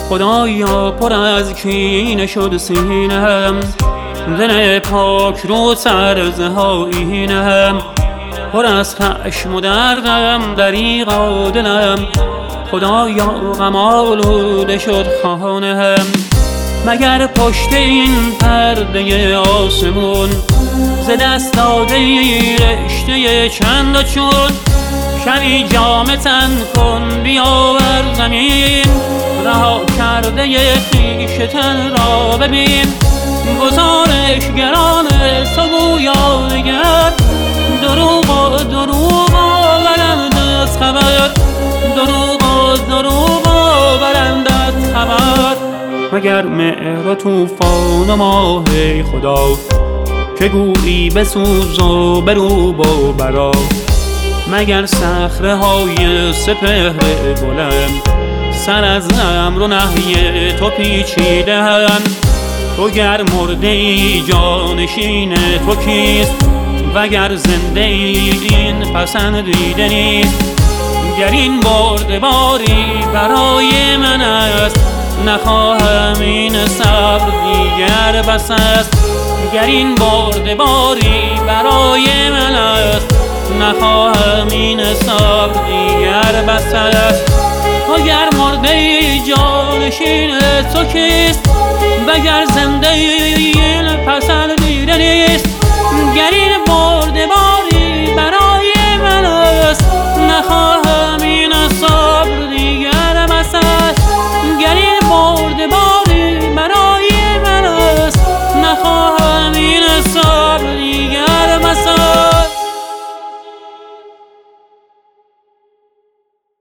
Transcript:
خدایا پر از کینه شد سینم، دل پاک رو سرزها اینم، پر از خشم و دردم دریغا دلم، خدایا غم آلوده شد خانم. مگر پشت این پرده آسمون ز دست داده رشته چند و چون، شبی جامه تن کن بیاور زمین، رها کرده خویشتن را ببین. گزارشگران تو گویا دگر دروغ آورند از خبر، دروغ آورند از خبر. مگر مهر و طوفان و ماه خدا که گویی بسوز و بروب و برا، مگر صخره های سپهر بلند سر از امر و نهی تو پیچیده‌اند. تو گر مرده ای جانشین تو کیست، وگر زنده ای این پسندیده نیست. گر این بردباری برای من است، نخواهم این صبر دیگر بس است. گر این بردباری برای من است، نخواهم این صبر دیگر بس است. اگر مرده ای جانشین تو کیست، وگر زنده این پسندیده نیست.